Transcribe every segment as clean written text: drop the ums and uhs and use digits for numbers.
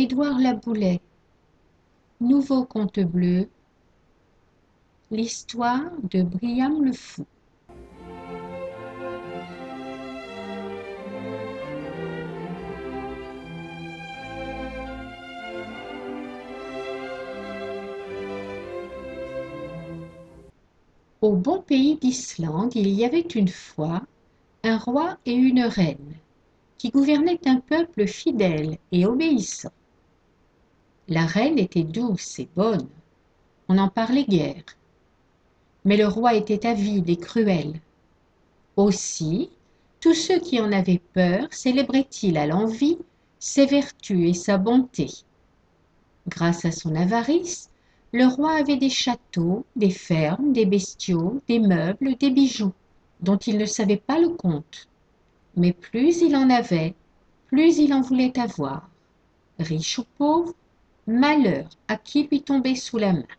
Édouard Laboulet, Nouveau conte bleu, l'histoire de Briam le Fou. Au bon pays d'Islande, il y avait une fois un roi et une reine qui gouvernaient un peuple fidèle et obéissant. La reine était douce et bonne, on n'en parlait guère. Mais le roi était avide et cruel. Aussi, tous ceux qui en avaient peur célébraient-ils à l'envi ses vertus et sa bonté. Grâce à son avarice, le roi avait des châteaux, des fermes, des bestiaux, des meubles, des bijoux, dont il ne savait pas le compte. Mais plus il en avait, plus il en voulait avoir. Riche ou pauvre, malheur à qui lui tombait sous la main.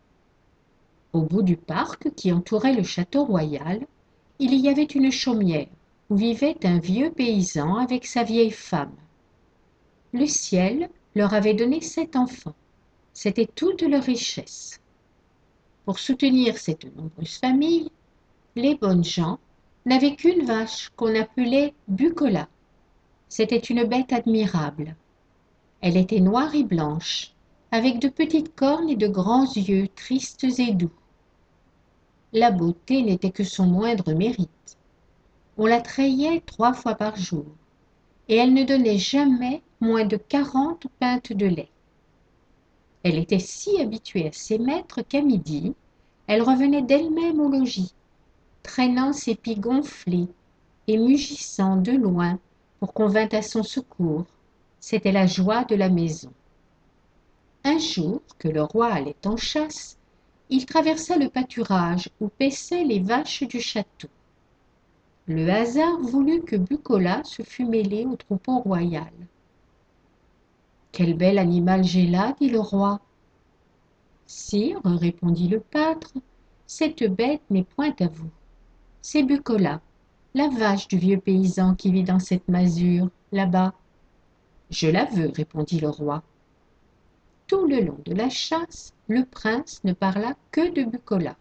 Au bout du parc qui entourait le château royal, il y avait une chaumière où vivait un vieux paysan avec sa vieille femme. Le ciel leur avait donné 7 enfants. C'était toute leur richesse. Pour soutenir cette nombreuse famille, les bonnes gens n'avaient qu'une vache qu'on appelait Bucola. C'était une bête admirable. Elle était noire et blanche, avec de petites cornes et de grands yeux tristes et doux. La beauté n'était que son moindre mérite. On la trayait 3 fois par jour, et elle ne donnait jamais moins de 40 pintes de lait. Elle était si habituée à ses maîtres qu'à midi, elle revenait d'elle-même au logis, traînant ses pieds gonflés et mugissant de loin pour qu'on vînt à son secours. C'était la joie de la maison. Un jour que le roi allait en chasse, il traversa le pâturage où paissaient les vaches du château. Le hasard voulut que Bucola se fût mêlé au troupeau royal. « Quel bel animal j'ai là, dit le roi. »« Sire, répondit le pâtre, cette bête n'est point à vous. C'est Bucola, la vache du vieux paysan qui vit dans cette masure, là-bas. »« Je la veux, répondit le roi. Tout le long de la chasse, le prince ne parla que de Bucola.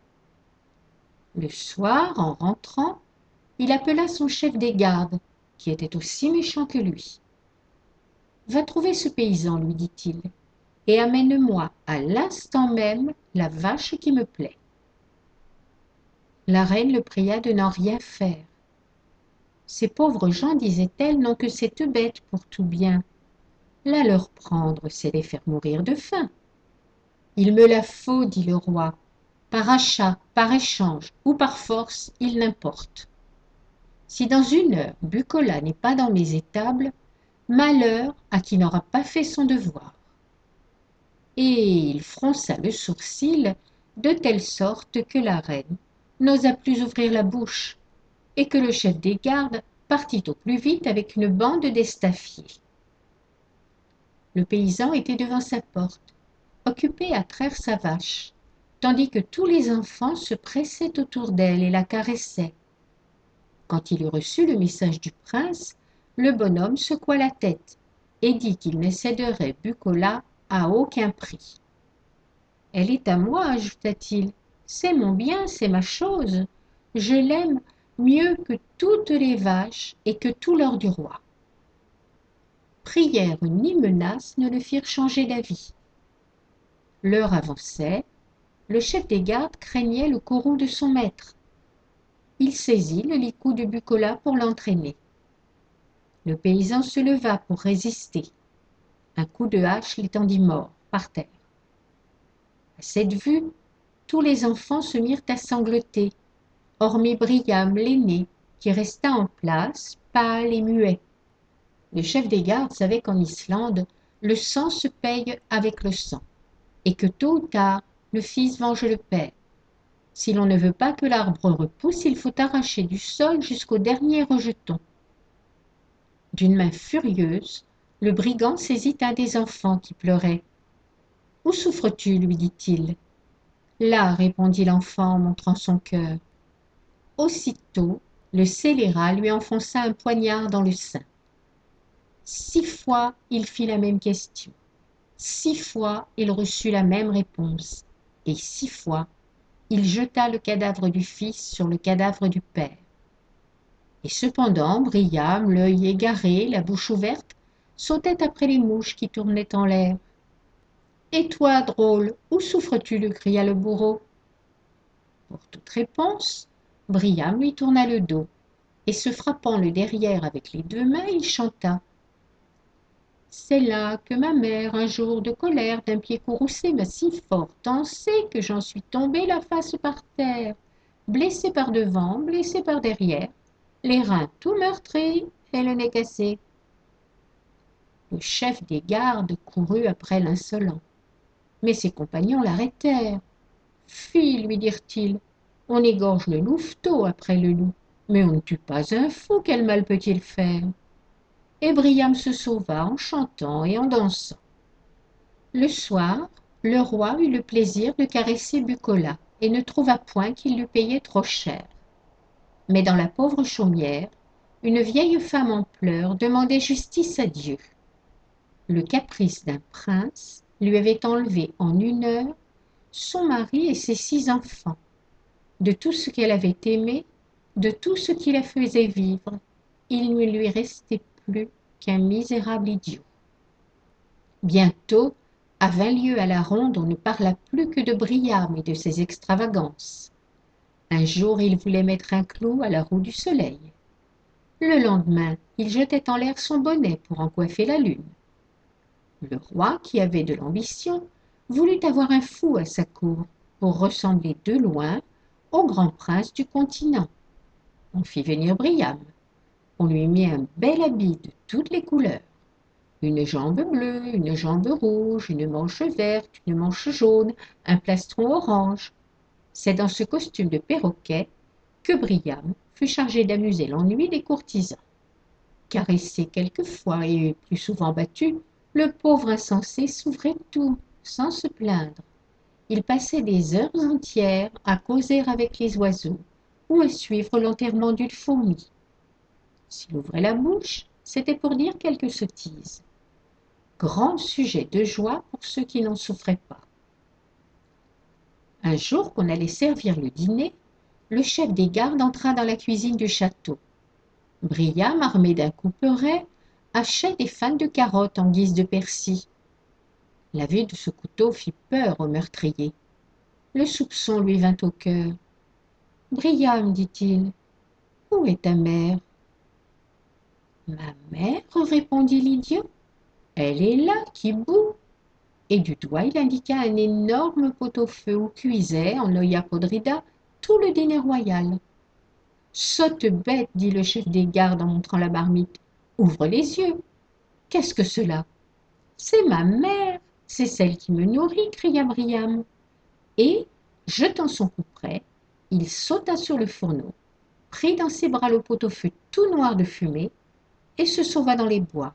Le soir, en rentrant, il appela son chef des gardes, qui était aussi méchant que lui. « Va trouver ce paysan, lui dit-il, et amène-moi à l'instant même la vache qui me plaît. » La reine le pria de n'en rien faire. « Ces pauvres gens, disait-elle, n'ont que cette bête pour tout bien. La leur prendre, c'est les faire mourir de faim. »« Il me la faut, dit le roi, par achat, par échange ou par force, il n'importe. Si dans 1 heure Bucola n'est pas dans mes étables, malheur à qui n'aura pas fait son devoir. » Et il fronça le sourcil de telle sorte que la reine n'osa plus ouvrir la bouche et que le chef des gardes partit au plus vite avec une bande d'estafiers. Le paysan était devant sa porte, occupé à traire sa vache, tandis que tous les enfants se pressaient autour d'elle et la caressaient. Quand il eut reçu le message du prince, le bonhomme secoua la tête et dit qu'il ne céderait Bucola à aucun prix. « Elle est à moi, ajouta-t-il, c'est mon bien, c'est ma chose. Je l'aime mieux que toutes les vaches et que tout l'or du roi. » Prières ni menaces ne le firent changer d'avis. L'heure avançait, le chef des gardes craignait le courroux de son maître. Il saisit le licou de Bucola pour l'entraîner. Le paysan se leva pour résister. Un coup de hache l'étendit mort, par terre. À cette vue, tous les enfants se mirent à sangloter, hormis Briam l'aîné, qui resta en place, pâle et muet. Le chef des gardes savait qu'en Islande, le sang se paye avec le sang, et que tôt ou tard, le fils venge le père. Si l'on ne veut pas que l'arbre repousse, il faut arracher du sol jusqu'au dernier rejeton. D'une main furieuse, le brigand saisit un des enfants qui pleurait. « Où souffres-tu » lui dit-il. « Là, répondit l'enfant en montrant son cœur. Aussitôt, le scélérat lui enfonça un poignard dans le sein. 6 fois, il fit la même question. 6 fois, il reçut la même réponse, et 6 fois, il jeta le cadavre du fils sur le cadavre du père. Et cependant, Briam, l'œil égaré, la bouche ouverte, sautait après les mouches qui tournaient en l'air. Et toi, drôle, où souffres-tu lui cria le bourreau. Pour toute réponse, Briam lui tourna le dos, et se frappant le derrière avec les 2 mains, il chanta. C'est là que ma mère, un jour de colère, d'un pied courroucé, m'a si fort tancé que j'en suis tombé la face par terre, blessé par devant, blessé par derrière, les reins tout meurtris et le nez cassé. Le chef des gardes courut après l'insolent, mais ses compagnons l'arrêtèrent. Fi, lui dirent-ils, on égorge le louveteau après le loup, mais on ne tue pas un fou, quel mal peut-il faire? Et Briam se sauva en chantant et en dansant. Le soir, le roi eut le plaisir de caresser Bucola et ne trouva point qu'il l'eût payé trop cher. Mais dans la pauvre chaumière, une vieille femme en pleurs demandait justice à Dieu. Le caprice d'un prince lui avait enlevé en 1 heure son mari et ses 6 enfants. De tout ce qu'elle avait aimé, de tout ce qui la faisait vivre, il ne lui restait plus qu'un misérable idiot. Bientôt, à 20 lieues à la ronde, on ne parla plus que de Briam et de ses extravagances. Un jour, il voulait mettre un clou à la roue du soleil. Le lendemain, il jetait en l'air son bonnet pour en coiffer la lune. Le roi, qui avait de l'ambition, voulut avoir un fou à sa cour pour ressembler de loin au grand prince du continent. On fit venir Briam. On lui mit un bel habit de toutes les couleurs. Une jambe bleue, une jambe rouge, une manche verte, une manche jaune, un plastron orange. C'est dans ce costume de perroquet que Briam fut chargé d'amuser l'ennui des courtisans. Caressé quelquefois et plus souvent battu, le pauvre insensé s'ouvrait tout, sans se plaindre. Il passait des heures entières à causer avec les oiseaux ou à suivre l'enterrement d'une fourmi. S'il ouvrait la bouche, c'était pour dire quelque sottise. Grand sujet de joie pour ceux qui n'en souffraient pas. Un jour qu'on allait servir le dîner, le chef des gardes entra dans la cuisine du château. Briam, armé d'un couperet, hachait des fans de carottes en guise de persil. La vue de ce couteau fit peur au meurtrier. Le soupçon lui vint au cœur. « Briam, dit-il, où est ta mère ?»« Ma mère, répondit l'idiot, elle est là, qui bout. » Et du doigt il indiqua un énorme pot-au-feu où cuisait, en Oya podrida, tout le dîner royal. « Sotte bête, dit le chef des gardes en montrant la marmite, ouvre les yeux. Qu'est-ce que cela? C'est ma mère, c'est celle qui me nourrit, cria Briam. Et, jetant son couperet, il sauta sur le fourneau, prit dans ses bras le pot-au-feu tout noir de fumée et se sauva dans les bois.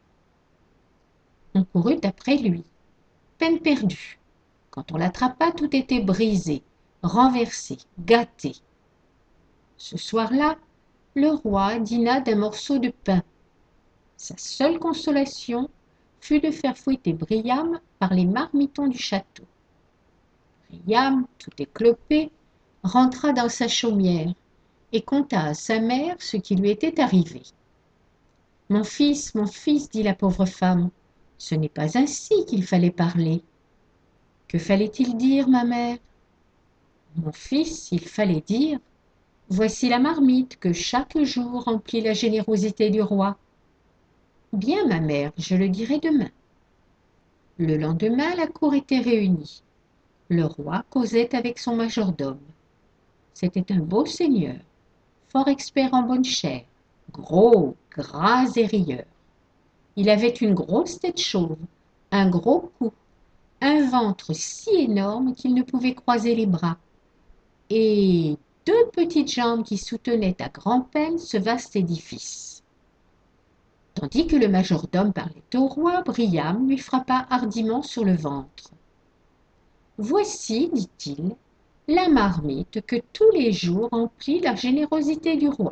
On courut après lui. Peine perdue. Quand on l'attrapa, tout était brisé, renversé, gâté. Ce soir-là, le roi dîna d'un morceau de pain. Sa seule consolation fut de faire fouetter Briam par les marmitons du château. Briam, tout éclopé, rentra dans sa chaumière et conta à sa mère ce qui lui était arrivé. « Mon fils, dit la pauvre femme, ce n'est pas ainsi qu'il fallait parler. »« Que fallait-il dire, ma mère ?»« Mon fils, il fallait dire, voici la marmite que chaque jour remplit la générosité du roi. »« Bien, ma mère, je le dirai demain. » Le lendemain, la cour était réunie. Le roi causait avec son majordome. C'était un beau seigneur, fort expert en bonne chère, gros, gras et rieur. Il avait une grosse tête chauve, un gros cou, un ventre si énorme qu'il ne pouvait croiser les bras, et 2 petites jambes qui soutenaient à grand-peine ce vaste édifice. Tandis que le majordome parlait au roi, Briam lui frappa hardiment sur le ventre. « Voici, dit-il, la marmite que tous les jours remplit la générosité du roi. »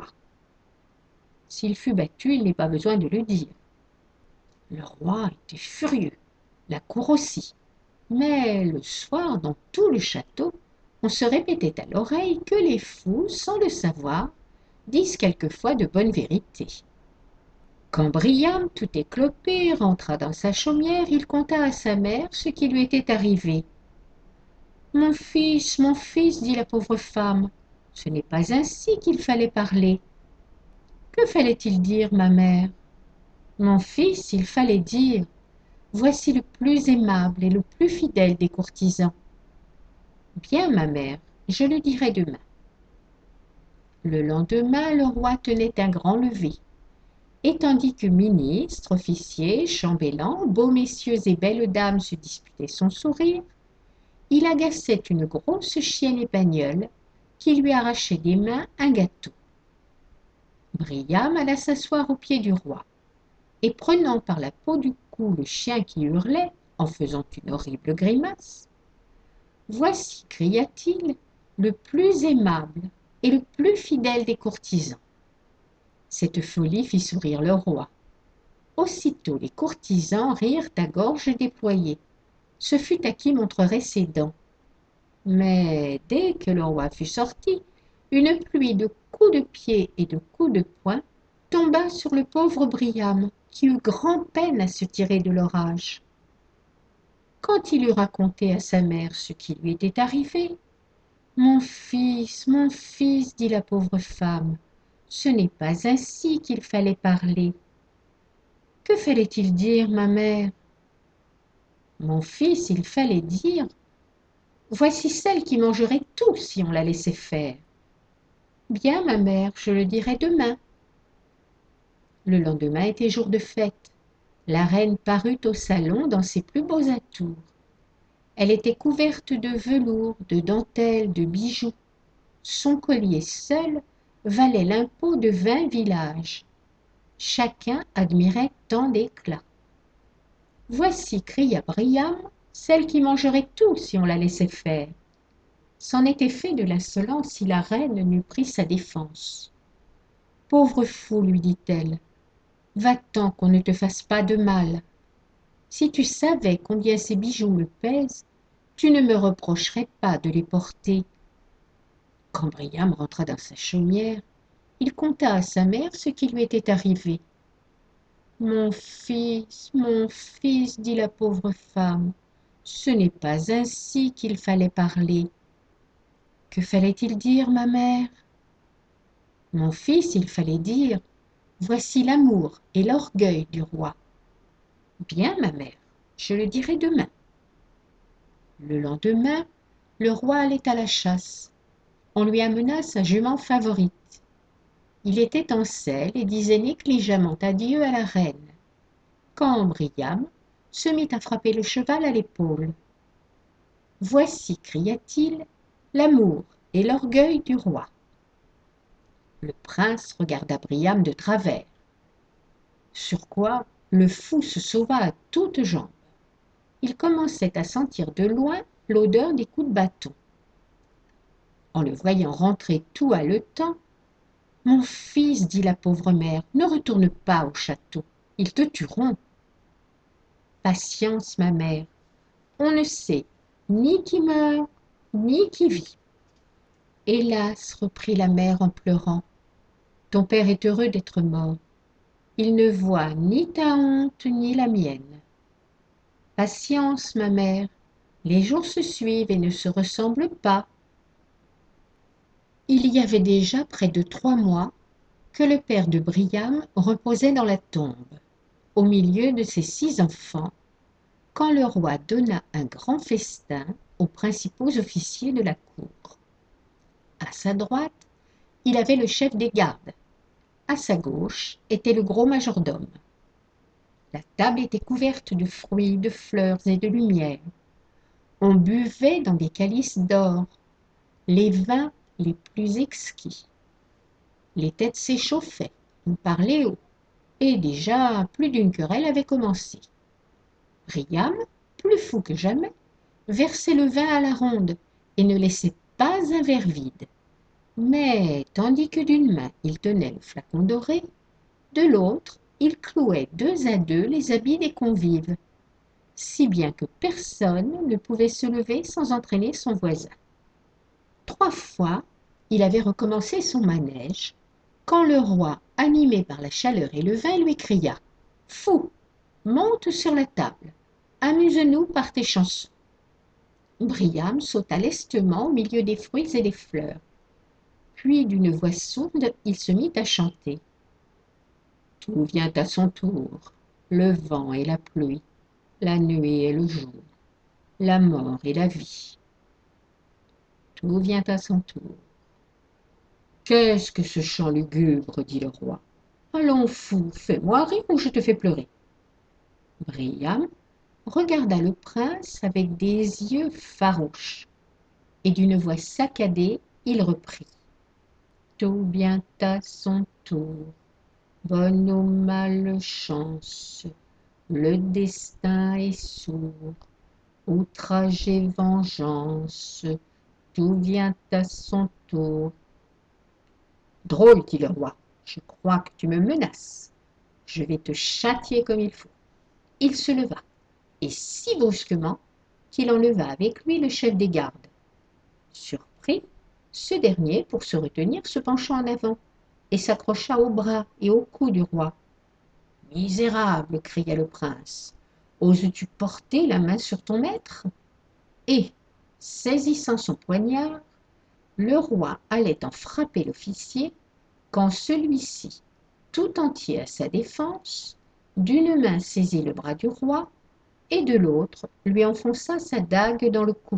S'il fut battu, il n'est pas besoin de le dire. Le roi était furieux. la cour aussi. Mais le soir, dans tout le château, on se répétait à l'oreille que les fous, sans le savoir, disent quelquefois de bonnes vérités. Quand Briam, tout éclopé, rentra dans sa chaumière, il conta à sa mère ce qui lui était arrivé. Mon fils, dit la pauvre femme, ce n'est pas ainsi qu'il fallait parler. Que fallait-il dire, ma mère? Mon fils, il fallait dire, voici le plus aimable et le plus fidèle des courtisans. Bien, ma mère, je le dirai demain. Le lendemain, le roi tenait un grand lever, et tandis que ministres, officiers, chambellans, beaux messieurs et belles dames se disputaient son sourire, il agaçait une grosse chienne espagnole qui lui arrachait des mains un gâteau. Briam alla s'asseoir aux pieds du roi, et prenant par la peau du cou le chien qui hurlait, en faisant une horrible grimace, voici, cria-t-il, le plus aimable et le plus fidèle des courtisans. Cette folie fit sourire le roi. Aussitôt les courtisans rirent à gorge déployée. Ce fut à qui montrerait ses dents. Mais dès que le roi fut sorti, une pluie de coups de pied et de coups de poing tomba sur le pauvre Briam, qui eut grand-peine à se tirer de l'orage. Quand il eut raconté à sa mère ce qui lui était arrivé, mon fils, dit la pauvre femme, ce n'est pas ainsi qu'il fallait parler. Que fallait-il dire, ma mère? Mon fils, il fallait dire, voici celle qui mangerait tout si on la laissait faire. Bien, ma mère, je le dirai demain. Le lendemain était jour de fête. La reine parut au salon dans ses plus beaux atours. Elle était couverte de velours, de dentelles, de bijoux. Son collier seul valait l'impôt de 20 villages. Chacun admirait tant d'éclat. Voici, cria Briam, celle qui mangerait tout si on la laissait faire. C'en était fait de l'insolence si la reine n'eût pris sa défense. Pauvre fou, lui dit-elle, va-t'en qu'on ne te fasse pas de mal. Si tu savais combien ces bijoux me pèsent, tu ne me reprocherais pas de les porter. Quand Briam rentra dans sa chaumière, il conta à sa mère ce qui lui était arrivé. Mon fils, dit la pauvre femme, ce n'est pas ainsi qu'il fallait parler. Que fallait-il dire, ma mère? Mon fils, il fallait dire, voici l'amour et l'orgueil du roi. Bien, ma mère, je le dirai demain. Le lendemain, le roi allait à la chasse. On lui amena sa jument favorite. Il était en selle et disait négligemment adieu à la reine, quand Briam se mit à frapper le cheval à l'épaule. Voici, cria-t-il, l'amour et l'orgueil du roi. Le prince regarda Briam de travers, sur quoi le fou se sauva à toutes jambes. Il commençait à sentir de loin l'odeur des coups de bâton. En le voyant rentrer tout haletant, mon fils, dit la pauvre mère, ne retourne pas au château, ils te tueront. Patience, ma mère, on ne sait ni qui meurt, ni qui vit. Hélas, reprit la mère en pleurant, ton père est heureux d'être mort. Il ne voit ni ta honte ni la mienne. Patience, ma mère, les jours se suivent et ne se ressemblent pas. Il y avait déjà près de 3 mois que le père de Briam reposait dans la tombe, au milieu de ses 6 enfants, quand le roi donna un grand festin aux principaux officiers de la cour. À sa droite, il avait le chef des gardes. À sa gauche était le gros majordome. La table était couverte de fruits, de fleurs et de lumière. On buvait dans des calices d'or les vins les plus exquis. Les têtes s'échauffaient, on parlait haut, et déjà plus d'une querelle avait commencé. Priam, plus fou que jamais, versait le vin à la ronde et ne laissait pas un verre vide. Mais tandis que d'une main il tenait le flacon doré, de l'autre il clouait 2 à 2 les habits des convives. si bien que personne ne pouvait se lever sans entraîner son voisin. 3 fois, il avait recommencé son manège, quand le roi, animé par la chaleur et le vin, lui cria: Fou, monte sur la table, amuse-nous par tes chansons. Briam sauta lestement au milieu des fruits et des fleurs. Puis, d'une voix sourde, il se mit à chanter. Tout vient à son tour, le vent et la pluie, la nuit et le jour, la mort et la vie. Tout vient à son tour. Qu'est-ce que ce chant lugubre, dit le roi. Allons, fou, fais-moi rire ou je te fais pleurer. Briam regarda le prince avec des yeux farouches, et d'une voix saccadée, il reprit. Tout vient à son tour, bonne ou malchance, le destin est sourd, outrage et vengeance, tout vient à son tour. Drôle, dit le roi, je crois que tu me menaces. Je vais te châtier comme il faut. Il se leva, et si brusquement qu'il enleva avec lui le chef des gardes. Surpris, ce dernier, pour se retenir, se pencha en avant et s'accrocha au bras et au cou du roi. Misérable, cria le prince, oses-tu porter la main sur ton maître? Et, saisissant son poignard, le roi allait en frapper l'officier quand celui-ci, tout entier à sa défense, d'une main saisit le bras du roi et de l'autre lui enfonça sa dague dans le cou.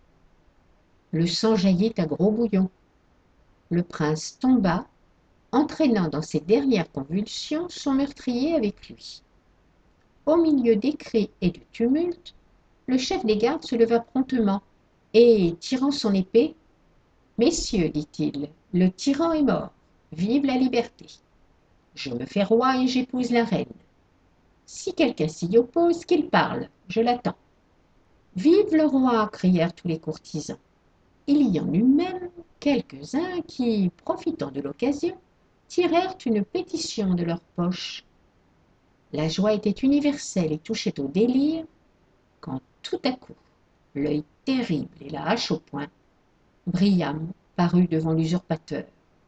Le sang jaillit à gros bouillons. Le prince tomba, entraînant dans ses dernières convulsions son meurtrier avec lui. Au milieu des cris et du tumulte, le chef des gardes se leva promptement et, tirant son épée, Messieurs, dit-il, le tyran est mort. Vive la liberté. Je me fais roi et j'épouse la reine. Si quelqu'un s'y oppose, qu'il parle, je l'attends. Vive le roi, crièrent tous les courtisans. Il y en eut même quelques-uns qui, profitant de l'occasion, tirèrent une pétition de leur poche. La joie était universelle et touchait au délire, quand tout à coup, l'œil terrible et la hache au poing, Briam parut devant l'usurpateur.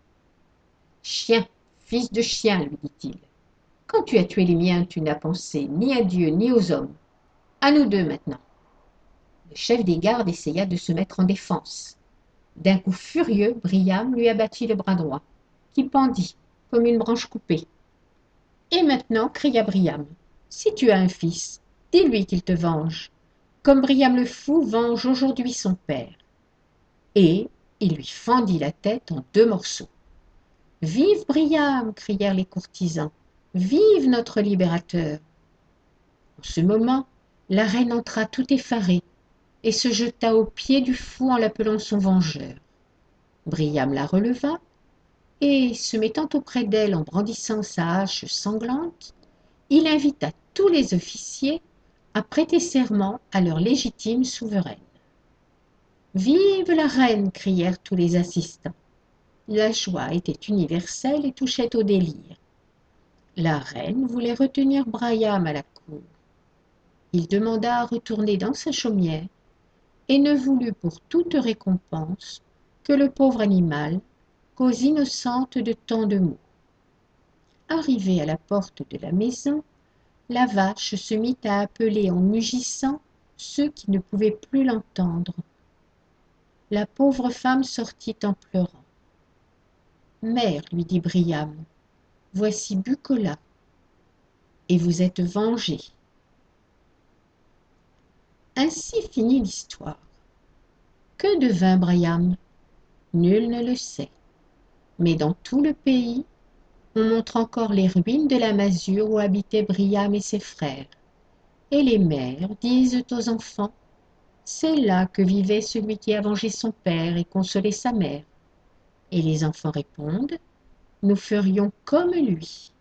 Chien, fils de chien, lui dit-il, quand tu as tué les miens, tu n'as pensé ni à Dieu ni aux hommes. À nous deux maintenant. Le chef des gardes essaya de se mettre en défense. D'un coup furieux, Briam lui abattit le bras droit, qui pendit comme une branche coupée. Et maintenant, cria Briam, si tu as un fils, dis-lui qu'il te venge, comme Briam le fou venge aujourd'hui son père. Et il lui fendit la tête en 2 morceaux. Vive Briam, crièrent les courtisans, vive notre libérateur. En ce moment, la reine entra tout effarée et se jeta aux pieds du fou en l'appelant son vengeur. Briam la releva et, se mettant auprès d'elle en brandissant sa hache sanglante, il invita tous les officiers à prêter serment à leur légitime souveraine. Vive la reine, crièrent tous les assistants. La joie était universelle et touchait au délire. La reine voulait retenir Briam à la cour. Il demanda à retourner dans sa chaumière et ne voulut pour toute récompense que le pauvre animal, cause innocente de tant de maux. Arrivée à la porte de la maison, la vache se mit à appeler en mugissant ceux qui ne pouvaient plus l'entendre. La pauvre femme sortit en pleurant. Mère, lui dit Briam, voici Bucola, et vous êtes vengée. Ainsi finit l'histoire. Que devint Briam? Nul ne le sait. Mais dans tout le pays, on montre encore les ruines de la masure où habitaient Briam et ses frères. Et les mères disent aux enfants, c'est là que vivait celui qui a vengé son père et consolé sa mère. Et les enfants répondent, nous ferions comme lui.